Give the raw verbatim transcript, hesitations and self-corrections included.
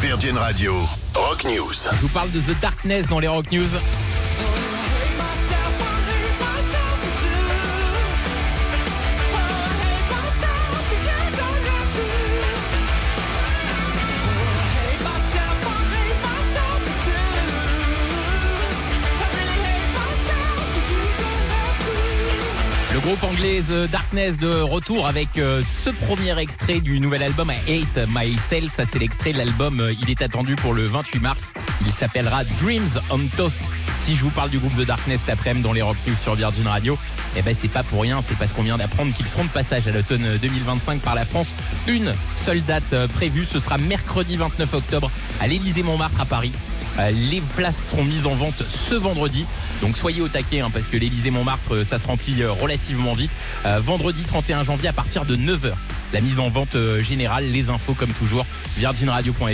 Virgin Radio, Rock News. Je vous parle de The Darkness dans les Rock News. Le groupe anglais The Darkness de retour avec euh, ce premier extrait du nouvel album I Hate Myself. Ça, c'est l'extrait de l'album. Euh, il est attendu pour le vingt-huit mars. Il s'appellera Dreams on Toast. Si je vous parle du groupe The Darkness cet après-midi dans les Rock News sur Virgin Radio, eh ben c'est pas pour rien. C'est parce qu'on vient d'apprendre qu'ils seront de passage à l'automne deux mille vingt-cinq par la France. Une seule date euh, prévue. Ce sera mercredi vingt-neuf octobre à l'Élysée-Montmartre à Paris. Euh, les places seront mises en vente ce vendredi. Donc soyez au taquet hein, parce que l'Élysée-Montmartre, ça se remplit euh, relativement vite. Euh, vendredi trente et un janvier à partir de neuf heures. La mise en vente euh, générale, les infos comme toujours, virgin radio point f r.